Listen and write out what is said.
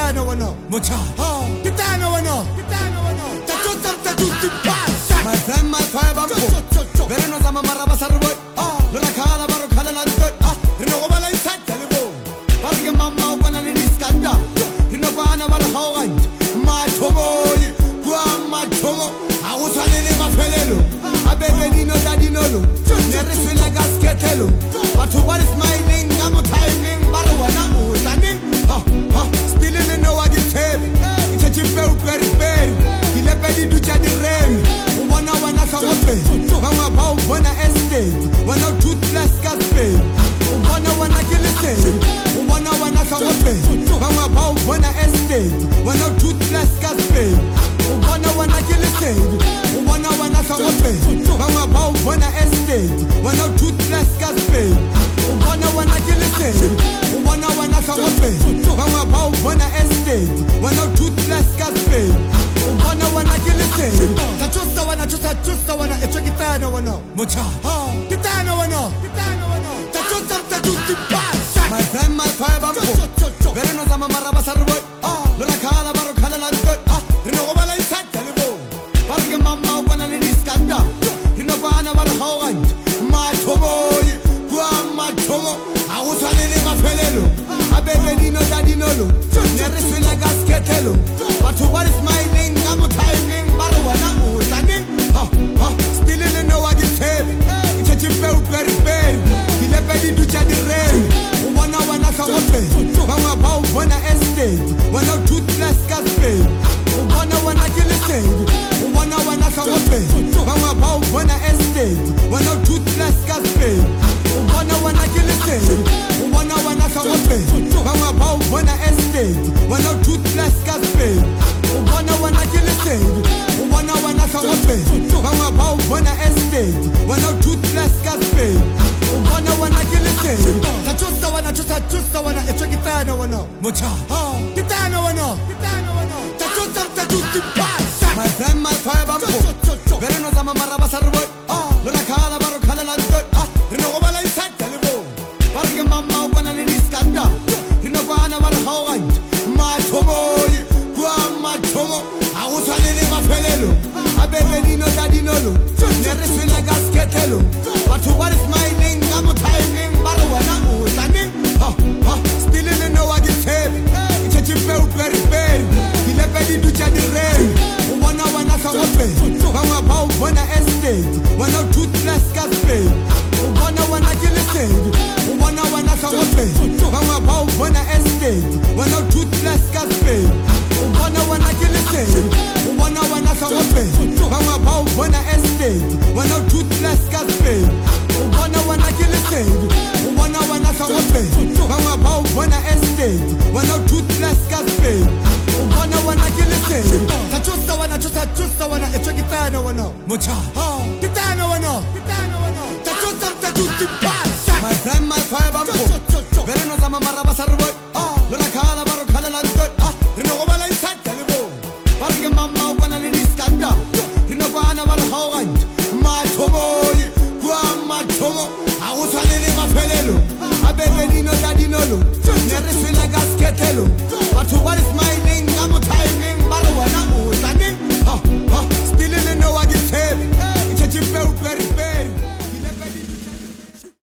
kitana wana mocha kitana wana ta tutti passa my friend my five am vere no zama maraba sarbo lo la khala baro khala na do rino go bala isata lebo barge mamma o kana ni skanda rino bana bala hawan ma thoboyi kwa ma thobo awusanele maphelelo abebe dino dadinolo neresela gasketelo batho ba smiling ngamo timing baro wana usaning spilling in no agitabe it's a chimpe uperi ilepedi ducha di rem wana kawape mama ba wana estate wana toothless caspe wana kilite wana kawape mama ba wana estate wana toothless caspe wana kilite wana kawape mama ba wana estate wana toothless caspe wana kilite wana kawape mama ba wana estate wana toothless caspe wana kilite tachusta wana echo kitana wana mocha kitana wana tachusta tutti passa my friend my five am vere no zama maraba sarbo lo la khala baro khala na do rino go bala isata lebo barge mamma wana ni skanda rino bana bala hawan ma thoboyi kwa ma thobo awusanele maphelelo abebe dino dadinolo neresela gasketelo batho ba smiling ngamo timing baro wana usaning spilling in no agitabe it's a chimpe uperi ilepedi ducha di rem wana kawape mama ba wana estate wana toothless caspe wana kilite wana kawape mama ba wana estate wana toothless caspe wana kilite wana kawape mama ba wana estate wana toothless caspe wana kilite wana kawape mama ba wana estate wana toothless caspe wana kilite tachusta wana echo kitana wana mocha kitana wana tachusta tutti passa my friend my five am vere no zama maraba sarbo lo la khala baro khala na do rino go bala isata lebo barge mamma wana ni skanda rino bana bala hawan ma thoboyi kwa ma thobo awusanele maphelelo abebe dino dadinolo neresela gasketelo batho ba smiling ngamo timing baro wana usaning spilling in no agitabe it's a chimpe uperi ilepedi ducha di rem wana kawape mama ba wana estate wana toothless caspe wana kilite wana kawape mama ba wana estate wana toothless caspe wana kilite wana kawape mama ba wana estate wana toothless caspe wana kilite wana kawape mama ba wana estate wana toothless caspe wana kilite tachusta wana echo kitana wana mocha kitana wana tachusta tutti passa my friend my five am vere no zama maraba sarbo